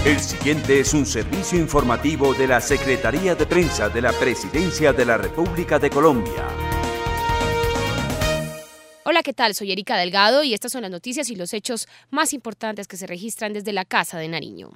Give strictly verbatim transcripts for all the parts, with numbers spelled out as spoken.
El siguiente es un servicio informativo de la Secretaría de Prensa de la Presidencia de la República de Colombia. Hola, ¿qué tal? Soy Erika Delgado y estas son las noticias y los hechos más importantes que se registran desde la Casa de Nariño.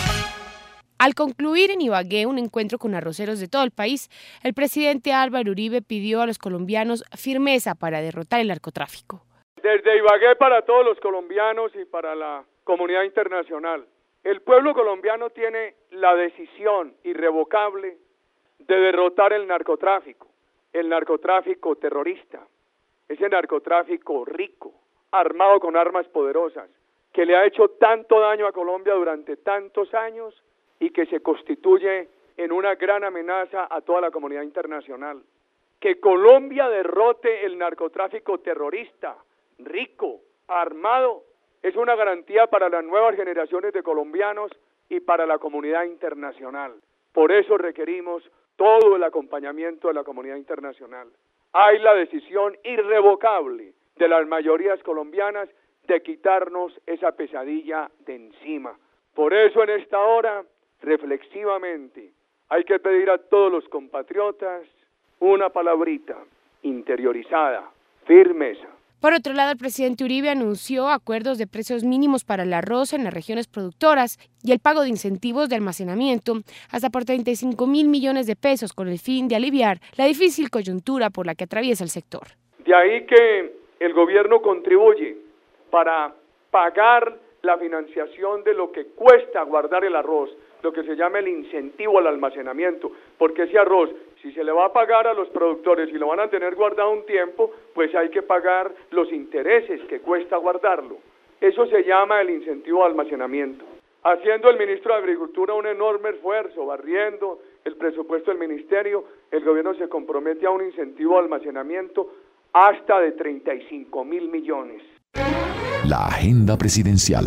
Al concluir en Ibagué un encuentro con arroceros de todo el país, el presidente Álvaro Uribe pidió a los colombianos firmeza para derrotar el narcotráfico. Desde Ibagué para todos los colombianos y para la comunidad internacional. El pueblo colombiano tiene la decisión irrevocable de derrotar el narcotráfico, el narcotráfico terrorista, ese narcotráfico rico, armado con armas poderosas, que le ha hecho tanto daño a Colombia durante tantos años y que se constituye en una gran amenaza a toda la comunidad internacional. Que Colombia derrote el narcotráfico terrorista, rico, armado, es una garantía para las nuevas generaciones de colombianos y para la comunidad internacional. Por eso requerimos todo el acompañamiento de la comunidad internacional. Hay la decisión irrevocable de las mayorías colombianas de quitarnos esa pesadilla de encima. Por eso en esta hora, reflexivamente, hay que pedir a todos los compatriotas una palabrita interiorizada, firmeza. Por otro lado, el presidente Uribe anunció acuerdos de precios mínimos para el arroz en las regiones productoras y el pago de incentivos de almacenamiento hasta por treinta y cinco mil millones de pesos con el fin de aliviar la difícil coyuntura por la que atraviesa el sector. De ahí que el gobierno contribuye para pagar la financiación de lo que cuesta guardar el arroz, lo que se llama el incentivo al almacenamiento, porque ese arroz, si se le va a pagar a los productores y lo van a tener guardado un tiempo, pues hay que pagar los intereses que cuesta guardarlo. Eso se llama el incentivo al almacenamiento. Haciendo el ministro de Agricultura un enorme esfuerzo, barriendo el presupuesto del ministerio, el gobierno se compromete a un incentivo al almacenamiento hasta de treinta y cinco mil millones. La agenda presidencial.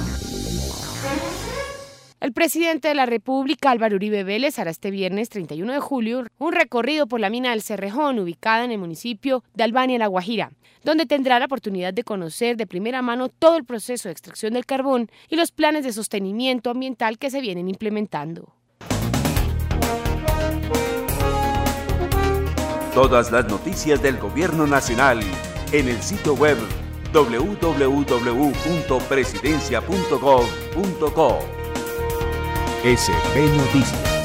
El presidente de la República, Álvaro Uribe Vélez, hará este viernes treinta y uno de julio un recorrido por la mina del Cerrejón, ubicada en el municipio de Albania, La Guajira, donde tendrá la oportunidad de conocer de primera mano todo el proceso de extracción del carbón y los planes de sostenimiento ambiental que se vienen implementando. Todas las noticias del Gobierno Nacional en el sitio web doble u doble u doble u punto presidencia punto gov punto co. S P Noticias.